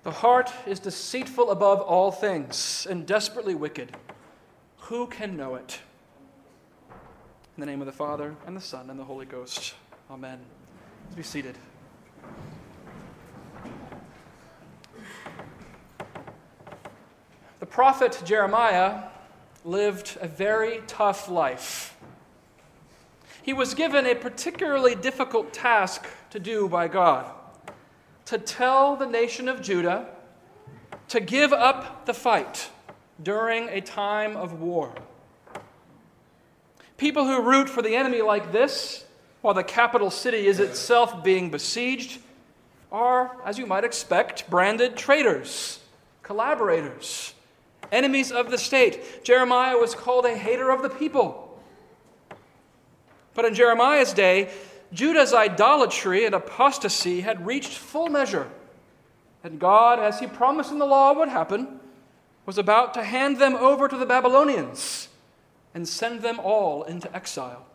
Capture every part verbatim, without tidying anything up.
The heart is deceitful above all things and desperately wicked. Who can know it? In the name of the Father, and the Son, and the Holy Ghost. Amen. Please be seated. The prophet Jeremiah lived a very tough life. He was given a particularly difficult task to do by God, to tell the nation of Judah to give up the fight during a time of war. People who root for the enemy like this, while the capital city is itself being besieged, are, as you might expect, branded traitors, collaborators, enemies of the state. Jeremiah was called a hater of the people. But in Jeremiah's day, Judah's idolatry and apostasy had reached full measure, and God, as he promised in the law would happen, was about to hand them over to the Babylonians and send them all into exile.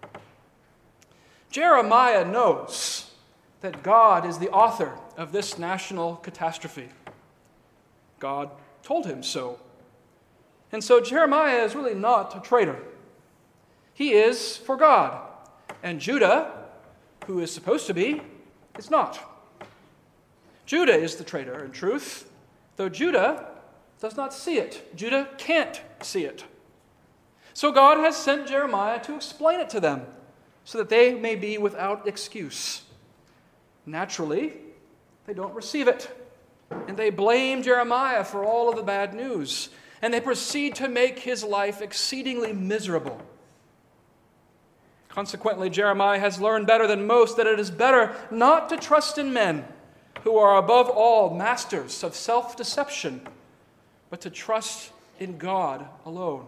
Jeremiah knows that God is the author of this national catastrophe. God told him so. And so Jeremiah is really not a traitor. He is for God, and Judah, who is supposed to be, is not. Judah is the traitor in truth, though Judah does not see it. Judah can't see it. So God has sent Jeremiah to explain it to them so that they may be without excuse. Naturally, they don't receive it, and they blame Jeremiah for all of the bad news, and they proceed to make his life exceedingly miserable. Consequently, Jeremiah has learned better than most that it is better not to trust in men who are above all masters of self-deception, but to trust in God alone.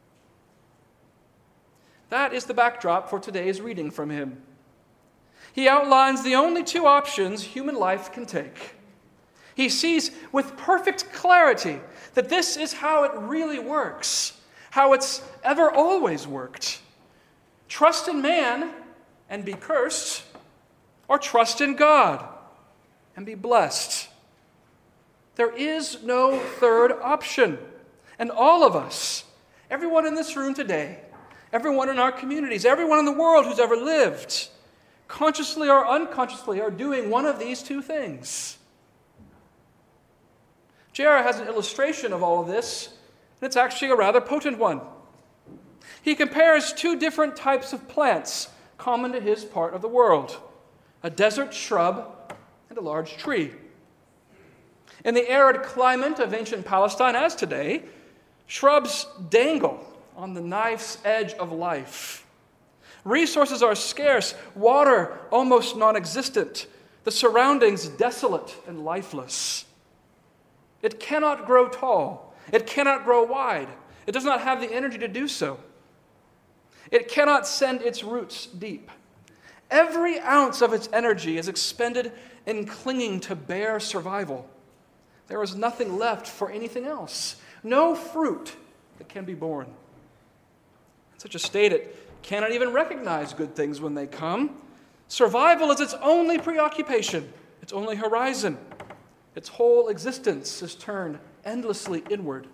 That is the backdrop for today's reading from him. He outlines the only two options human life can take. He sees with perfect clarity that this is how it really works, how it's ever always worked. Trust in man and be cursed, or trust in God and be blessed. There is no third option. And all of us, everyone in this room today, everyone in our communities, everyone in the world who's ever lived, consciously or unconsciously, are doing one of these two things. Jeremiah has an illustration of all of this, and it's actually a rather potent one. He compares two different types of plants common to his part of the world, a desert shrub and a large tree. In the arid climate of ancient Palestine, as today, shrubs dangle on the knife's edge of life. Resources are scarce, water almost non-existent, the surroundings desolate and lifeless. It cannot grow tall. It cannot grow wide. It does not have the energy to do so. It cannot send its roots deep. Every ounce of its energy is expended in clinging to bare survival. There is nothing left for anything else. No fruit that can be born. In such a state, it cannot even recognize good things when they come. Survival is its only preoccupation, its only horizon. Its whole existence is turned endlessly inward.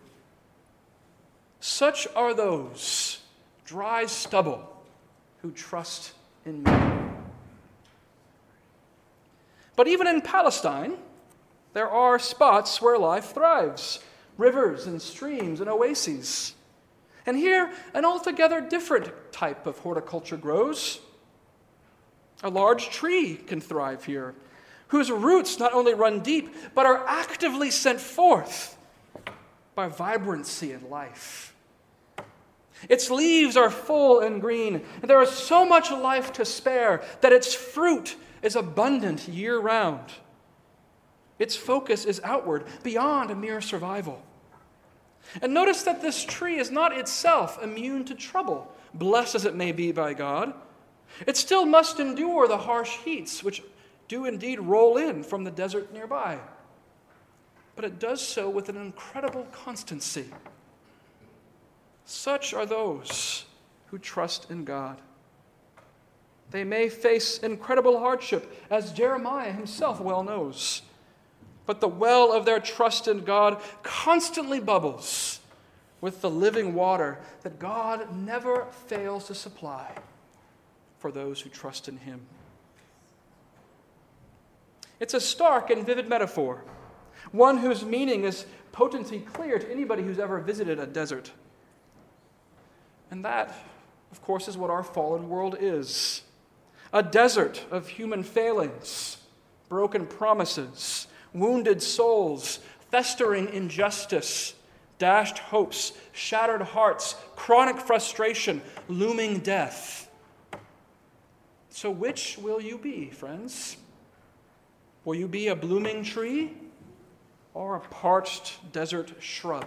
Such are those dry stubble who trust in man. But even in Palestine, there are spots where life thrives, rivers and streams and oases. And here, an altogether different type of horticulture grows. A large tree can thrive here, whose roots not only run deep, but are actively sent forth by vibrancy and life. Its leaves are full and green, and there is so much life to spare that its fruit is abundant year-round. Its focus is outward, beyond a mere survival. And notice that this tree is not itself immune to trouble, blessed as it may be by God. It still must endure the harsh heats which do indeed roll in from the desert nearby. But it does so with an incredible constancy. Such are those who trust in God. They may face incredible hardship, as Jeremiah himself well knows. but the well of their trust in God constantly bubbles with the living water that God never fails to supply for those who trust in him. It's a stark and vivid metaphor, one whose meaning is potently clear to anybody who's ever visited a desert. And that, of course, is what our fallen world is. A desert of human failings, broken promises, wounded souls, festering injustice, dashed hopes, shattered hearts, chronic frustration, looming death. So which will you be, friends? Will you be a blooming tree or a parched desert shrub?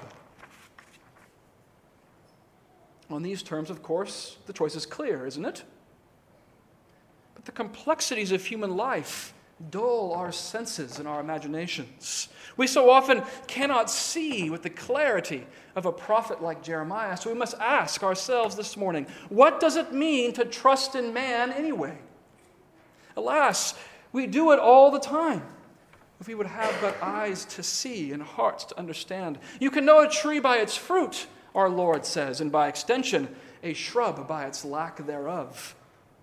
On these terms, of course, the choice is clear, isn't it? But the complexities of human life dull our senses and our imaginations. We so often cannot see with the clarity of a prophet like Jeremiah, so we must ask ourselves this morning, what does it mean to trust in man anyway? Alas, we do it all the time. If we would have but eyes to see and hearts to understand. You can know a tree by its fruit, our Lord says, and by extension, a shrub by its lack thereof.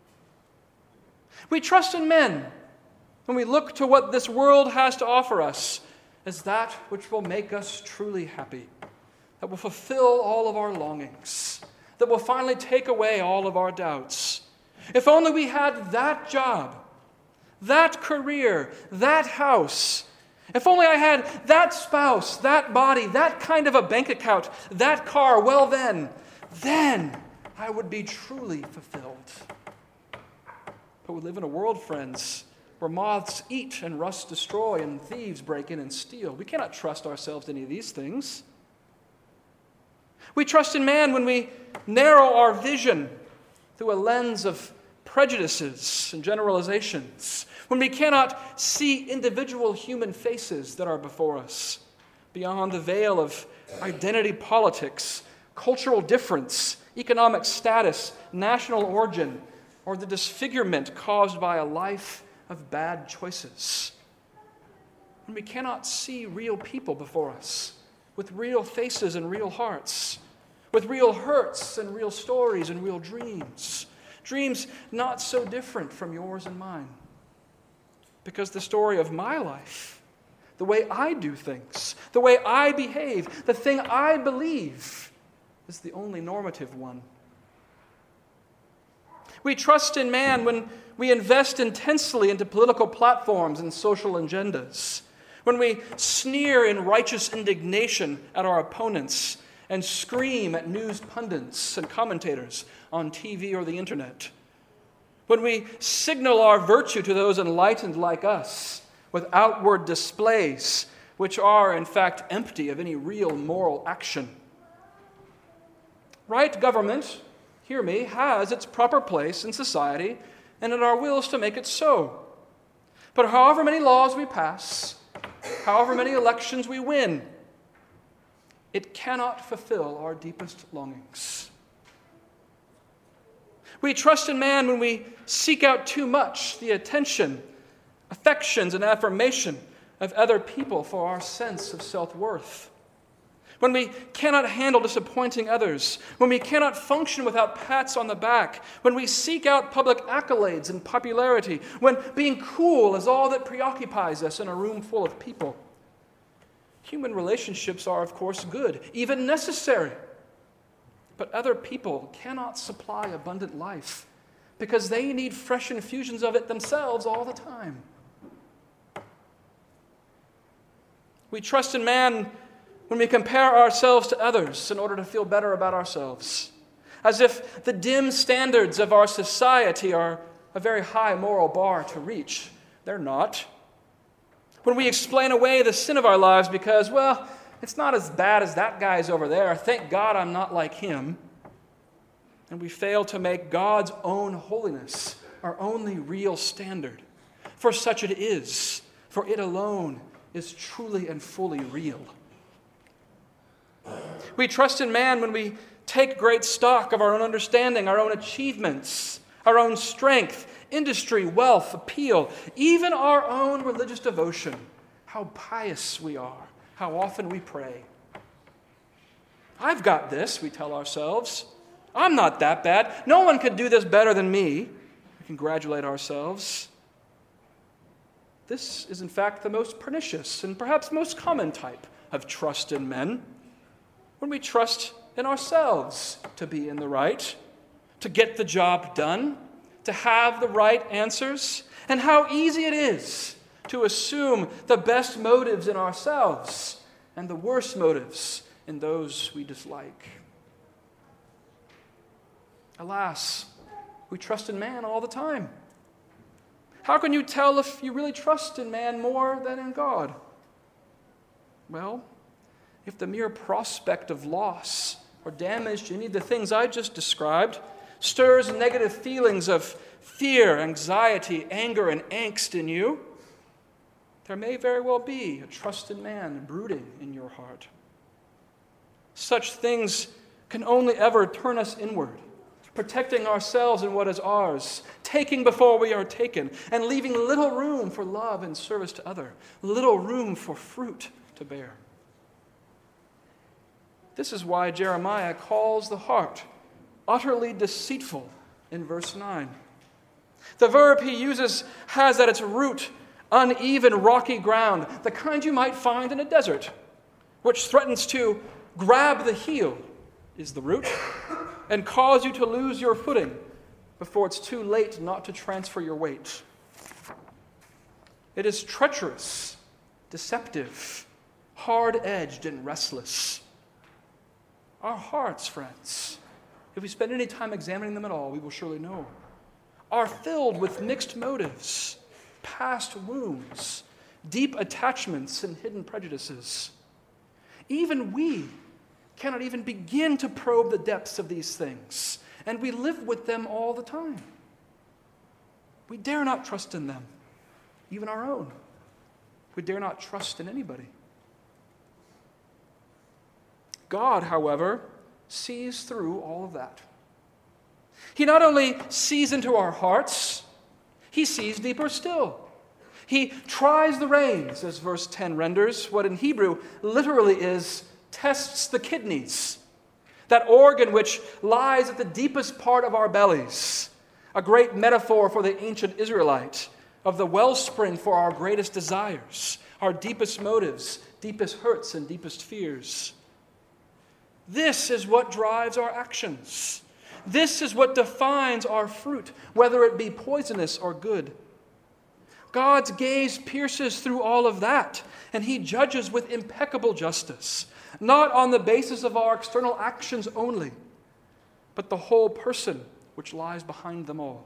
We trust in men when we look to what this world has to offer us as that which will make us truly happy, that will fulfill all of our longings, that will finally take away all of our doubts. If only we had that job, that career, that house. If only I had that spouse, that body, that kind of a bank account, that car, well then, then I would be truly fulfilled. But we live in a world, friends, where moths eat and rust destroy and thieves break in and steal. We cannot trust ourselves to any of these things. We trust in man when we narrow our vision through a lens of prejudices and generalizations, when we cannot see individual human faces that are before us, beyond the veil of identity politics, cultural difference, economic status, national origin, or the disfigurement caused by a life of bad choices. When we cannot see real people before us, with real faces and real hearts, with real hurts and real stories and real dreams, dreams not so different from yours and mine. Because the story of my life, the way I do things, the way I behave, the thing I believe, is the only normative one. We trust in man when we invest intensely into political platforms and social agendas, when we sneer in righteous indignation at our opponents and scream at news pundits and commentators on T V or the internet, when we signal our virtue to those enlightened like us with outward displays which are, in fact, empty of any real moral action. Right government, hear me, has its proper place in society, and it our will is to make it so. But however many laws we pass, however many elections we win, it cannot fulfill our deepest longings. We trust in man when we seek out too much the attention, affections, and affirmation of other people for our sense of self-worth. When we cannot handle disappointing others, when we cannot function without pats on the back, when we seek out public accolades and popularity, when being cool is all that preoccupies us in a room full of people. Human relationships are, of course, good, even necessary. But other people cannot supply abundant life because they need fresh infusions of it themselves all the time. We trust in man when we compare ourselves to others in order to feel better about ourselves, as if the dim standards of our society are a very high moral bar to reach. They're not. When we explain away the sin of our lives because, well, it's not as bad as that guy's over there. Thank God I'm not like him. And we fail to make God's own holiness our only real standard. For such it is, for it alone is truly and fully real. We trust in man when we take great stock of our own understanding, our own achievements, our own strength, industry, wealth, appeal, even our own religious devotion how pious we are, how often we pray. I've got this, we tell ourselves. I'm not that bad. No one could do this better than me. We congratulate ourselves. This is, in fact, the most pernicious and perhaps most common type of trust in men. When we trust in ourselves to be in the right, to get the job done, to have the right answers, and how easy it is to assume the best motives in ourselves and the worst motives in those we dislike. Alas, we trust in man all the time. How can you tell if you really trust in man more than in God? Well, if the mere prospect of loss or damage to any of the things I just described stirs negative feelings of fear, anxiety, anger, and angst in you, there may very well be a trust in man brooding in your heart. Such things can only ever turn us inward, protecting ourselves and what is ours, taking before we are taken, and leaving little room for love and service to others, little room for fruit to bear. This is why Jeremiah calls the heart utterly deceitful in verse nine. The verb he uses has at its root uneven, rocky ground, the kind you might find in a desert, which threatens to grab the heel, is the root, and cause you to lose your footing before it's too late not to transfer your weight. It is treacherous, deceptive, hard-edged, and restless. Our hearts, friends, if we spend any time examining them at all, we will surely know, are filled with mixed motives, past wounds, deep attachments, and hidden prejudices. Even we cannot even begin to probe the depths of these things, and we live with them all the time. We dare not trust in them, even our own. We dare not trust in anybody. God, however, sees through all of that. He not only sees into our hearts, he sees deeper still. He tries the reins, as verse ten renders, what in Hebrew literally is tests the kidneys, that organ which lies at the deepest part of our bellies, a great metaphor for the ancient Israelite of the wellspring for our greatest desires, our deepest motives, deepest hurts, and deepest fears. This is what drives our actions. This is what defines our fruit, whether it be poisonous or good. God's gaze pierces through all of that, and he judges with impeccable justice, not on the basis of our external actions only, but the whole person which lies behind them all.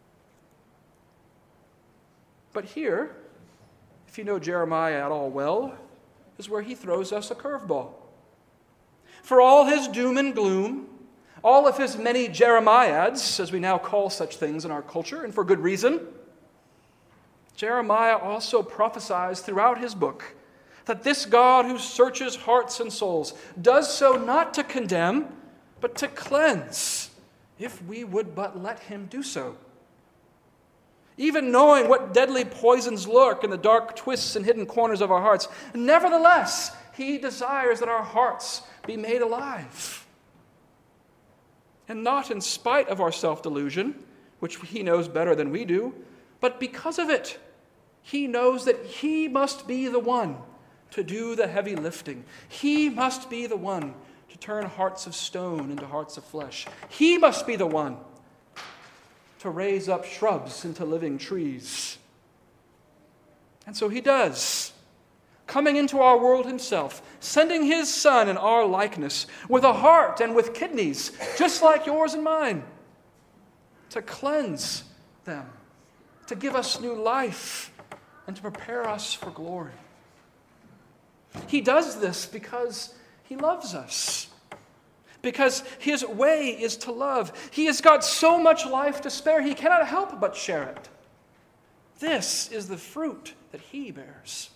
But here, if you know Jeremiah at all well, is where he throws us a curveball. For all his doom and gloom, all of his many Jeremiads, as we now call such things in our culture, and for good reason, Jeremiah also prophesies throughout his book that this God who searches hearts and souls does so not to condemn, but to cleanse, if we would but let him do so. Even knowing what deadly poisons lurk in the dark twists and hidden corners of our hearts, nevertheless, he desires that our hearts be made alive. And not in spite of our self-delusion, which he knows better than we do, but because of it. He knows that he must be the one to do the heavy lifting. He must be the one to turn hearts of stone into hearts of flesh. He must be the one to raise up shrubs into living trees. And so he does, coming into our world himself, sending his Son in our likeness, with a heart and with kidneys, just like yours and mine, to cleanse them, to give us new life, and to prepare us for glory. He does this because he loves us, because his way is to love. He has got so much life to spare, he cannot help but share it. This is the fruit that he bears.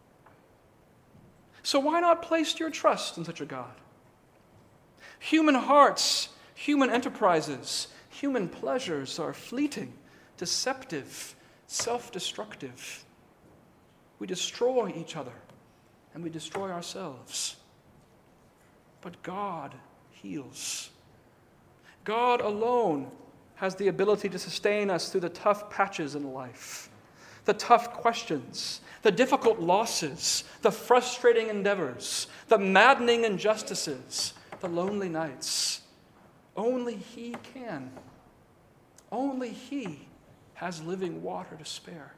So why not place your trust in such a God? Human hearts, human enterprises, human pleasures are fleeting, deceptive, self-destructive. we destroy each other and we destroy ourselves. But God heals. God alone has the ability to sustain us through the tough patches in life, the tough questions, the difficult losses, the frustrating endeavors, the maddening injustices, the lonely nights. Only He can. Only He has living water to spare.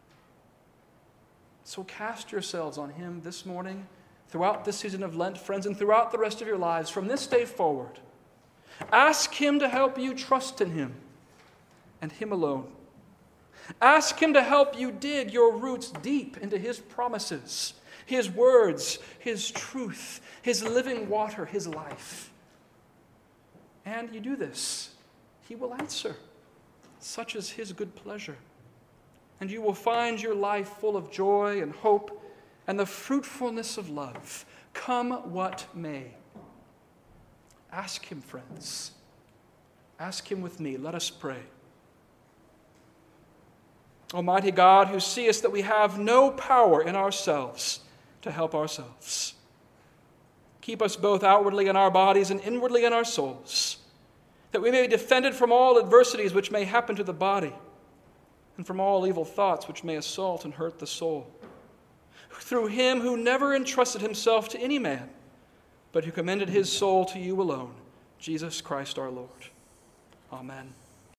So cast yourselves on Him this morning, throughout this season of Lent, friends, and throughout the rest of your lives, from this day forward. Ask Him to help you trust in Him and Him alone. Ask Him to help you dig your roots deep into His promises, His words, His truth, His living water, His life. And you do this, He will answer. Such is His good pleasure. And you will find your life full of joy and hope and the fruitfulness of love, come what may. Ask Him, friends. Ask Him with me. Let us pray. Almighty God, who seest that we have no power in ourselves to help ourselves, keep us both outwardly in our bodies and inwardly in our souls, that we may be defended from all adversities which may happen to the body, and from all evil thoughts which may assault and hurt the soul. Through Him who never entrusted Himself to any man, but who commended His soul to you alone, Jesus Christ our Lord. Amen.